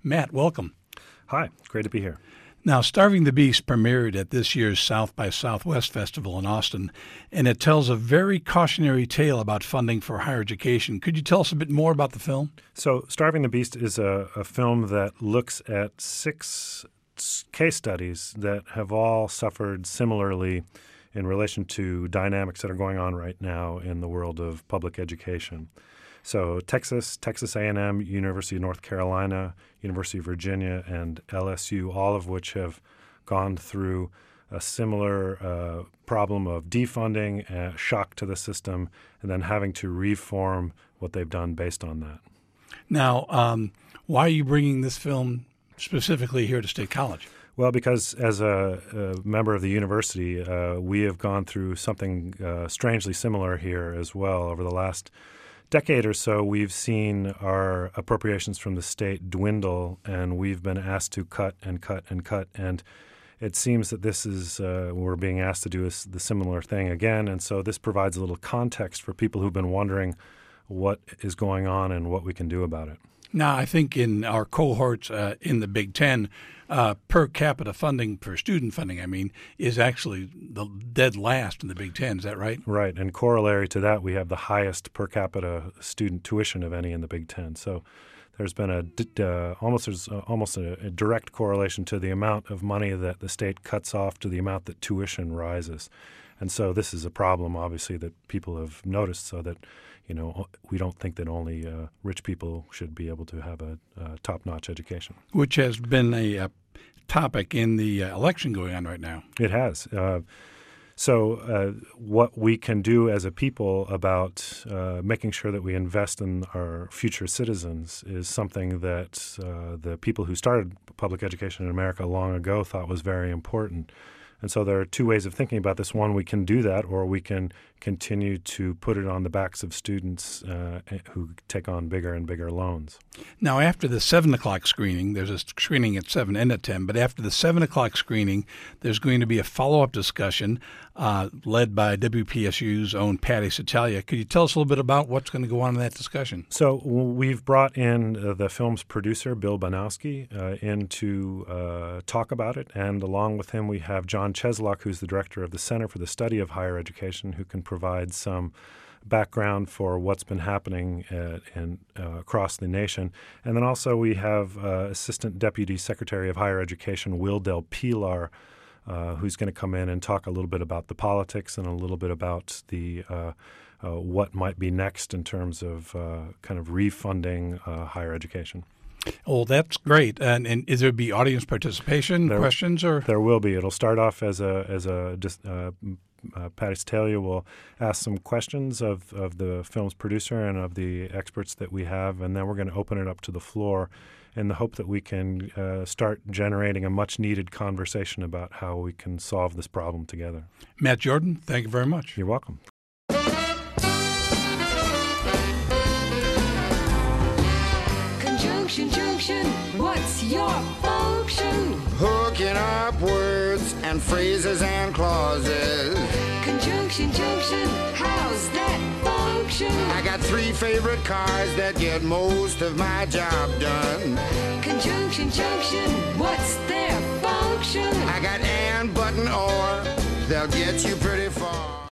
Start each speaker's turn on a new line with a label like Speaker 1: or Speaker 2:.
Speaker 1: Matt, welcome.
Speaker 2: Hi, great to be here.
Speaker 1: Now, Starving the Beast premiered at this year's South by Southwest Festival in Austin, and it tells a very cautionary tale about funding for higher education. Could you tell us a bit more about the film?
Speaker 2: So, Starving the Beast is a film that looks at 6 case studies that have all suffered similarly in relation to dynamics that are going on right now in the world of public education. So Texas A&M, University of North Carolina, University of Virginia, and LSU, all of which have gone through a similar problem of defunding, shock to the system, and then having to reform what they've done based on that.
Speaker 1: Now, why are you bringing this film specifically here to State College?
Speaker 2: Well, because as a member of the university, we have gone through something strangely similar here as well. Over the last decade or so, we've seen our appropriations from the state dwindle, and we've been asked to cut and cut and cut. And it seems that this is we're being asked to do the similar thing again. And so this provides a little context for people who've been wondering what is going on and what we can do about it.
Speaker 1: Now, I think in our cohorts in the Big Ten, per capita funding, per student funding, is actually the dead last in the Big Ten. Is that right?
Speaker 2: Right. And corollary to that, we have the highest per capita student tuition of any in the Big Ten. So there's been almost a direct correlation to the amount of money that the state cuts off to the amount that tuition rises. And so this is a problem, obviously, that people have noticed, so that we don't think that only rich people should be able to have a top-notch education.
Speaker 1: Which has been a topic in the election going on right now.
Speaker 2: It has. So what we can do as a people about making sure that we invest in our future citizens is something that the people who started public education in America long ago thought was very important. And so there are 2 ways of thinking about this. One, we can do that, or we can continue to put it on the backs of students who take on bigger and bigger loans.
Speaker 1: Now, after the 7 o'clock screening, there's a screening at 7 and at 10, but after the 7 o'clock screening, there's going to be a follow-up discussion led by WPSU's own Patty Satalia. Could you tell us a little bit about what's going to go on in that discussion?
Speaker 2: So we've brought in the film's producer, Bill Banowski, in to talk about it, and along with him we have John Cheslock, who's the director of the Center for the Study of Higher Education, who can provide some background for what's been happening across the nation. And then also we have Assistant Deputy Secretary of Higher Education, Will Del Pilar, who's going to come in and talk a little bit about the politics and a little bit about the what might be next in terms of kind of refunding higher education.
Speaker 1: Oh, that's great. And is there be audience participation, questions, or
Speaker 2: there will be? It'll start off as Patty Satalia will ask some questions of the film's producer and of the experts that we have, and then we're going to open it up to the floor in the hope that we can start generating a much-needed conversation about how we can solve this problem together.
Speaker 1: Matt Jordan, thank you very much.
Speaker 2: You're welcome.
Speaker 3: Junction, what's your function?
Speaker 4: Hooking up words and phrases and clauses.
Speaker 3: Conjunction, how's that function?
Speaker 4: I got 3 favorite cars that get most of my job done.
Speaker 3: Conjunction, what's their function?
Speaker 4: I got and, but, and, or, they'll get you pretty far.